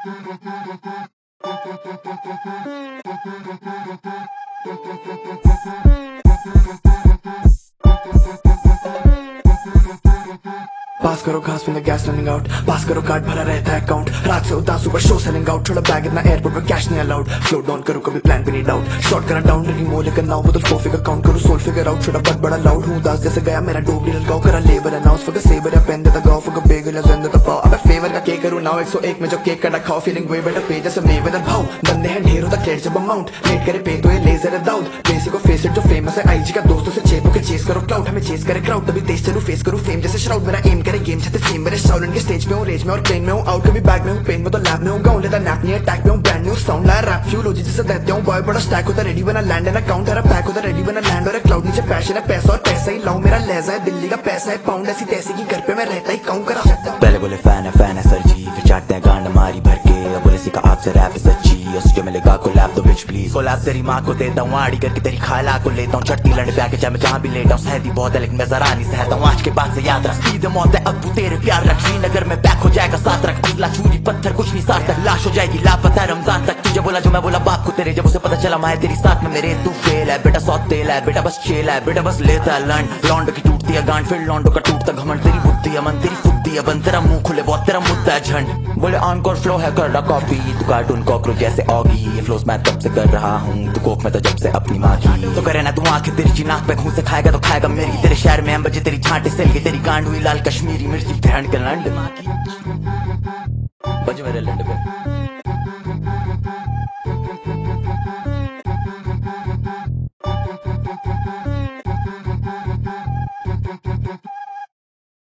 पास करो घास when the gas running out, पास करो कार्ड भरा रहता है अकाउंट, रात से उदास सुबह शो सेलिंग आउट, छोड़ा बैग इतना एयरपोर्ट में कैश नहीं अलाउड, फ्लो डाउन करो कभी प्लान भी नहीं डाउट, शॉर्ट करा डाउन लेकिन मोह लेकर नाउ, बदल 4 फिगर काउंट करो सोल फिगर आउट, छोटा बट बड़ा लाउड हूँ उदास जैसे गया मेरा डोबली ललकाओ, करा labour announce for the saver या पेन देता गाओ फॉर द बेगल या ज़िंदा द पाव, अबे फेवर का केक करूँ नाउ 101 में जो केक कटा खाओ, फीलिंग वे बेटर पे जैसे मे वेदर भाव, बंदे हैं ढेरों तक क्रेड जब अमाउंट, लेट करे पे तो ये लेजर है दाऊद, बेसिक को फेस इट जो फेमस है आईजी का दोस्तों से चेप होकर चेस करो क्लाउड, हमें चेस करे क्राउड तभी तेज चलूं फेस करूं फेम जैसे श्राउड, मेरा एम करे गेम छते सेम मेरे शाउलन के स्टेज पे हूं रेज में और प्लेन में हूं आउट कभी बैग में हूं पेन में तो लैब में हूं गाउन लेता नैप नहीं अटैक में हूं ब्रांड न्यू साउंड लाया रैप फ्यूलॉजी जैसे देते हूं बॉय बड़ा स्टैक होता रेडी बना लैंड एंड अकाउंट है पैक होता रेडी बना लैंड और क्लाउड नीचे पैशन है पैसा और पैसा ही लाऊं मेरा लहजा है दिल्ली का पैसा है पाउंड ऐसी तैसी की घर पे मैं रहता ही काउंट करा, पहले बोले फैन है सर जी, फिर चाटते हैं गांड मारी भर के, अब बोले सीखा आपसे रैप है सच्ची, उसके मिलेगा कोलैब तो बिच प्लीज, कोलैब तेरी माँ को देता हूँ आड़ी करके तेरी खाला को लेता हूँ, चटनी लड़ पे आके चाहे मैं जहाँ भी लेटा हूँ, सहती बहुत है लेकिन मैं जरा नहीं सहता हूँ, आज के बाद से याद रख सीधे मौत है अब तू तेरे प्यार रख, श्रीनगर में पैक हो जाएगा साथ रख, असला चूरी पत्थर कुछ नहीं सार्थक, लाश हो जाएगी लापता रमजान तक, तुझे बोला जो मैं बोला बाप को तेरे, जब उसे पता चला मैं तेरी साथ में मेरे, तू फेल है बेटा सौ तेल है बेटा बस चेल है बेटा बस लेता है लंड, लॉन्डो की टूटती है गांड फिर लॉन्डो का टूटता घमंड, तेरी बुद्धि है मन तेरी फुद्दी है बन, तेरा मुंह खुले बहुत तेरा मुद्दा है झंड, बोले ऑनकोर फ्लो है कर रहा कॉपी, तू कार्टून कॉकरोच जैसे ऑगी, ये फ्लोस मैं तब से कर रहा हूँ, तू कोक में तो जब से अपनी माँ की, तो करे ना तू आंखें तेरी ची नाक पे घूं से खाएगा तो खाएगा मेरी, तेरे शहर में बजे तेरी छांटे सिल गई, तेरी गांड हुई लाल कश्मीरी मिर्ची भैंड के लंड बज मेरे लंड पे।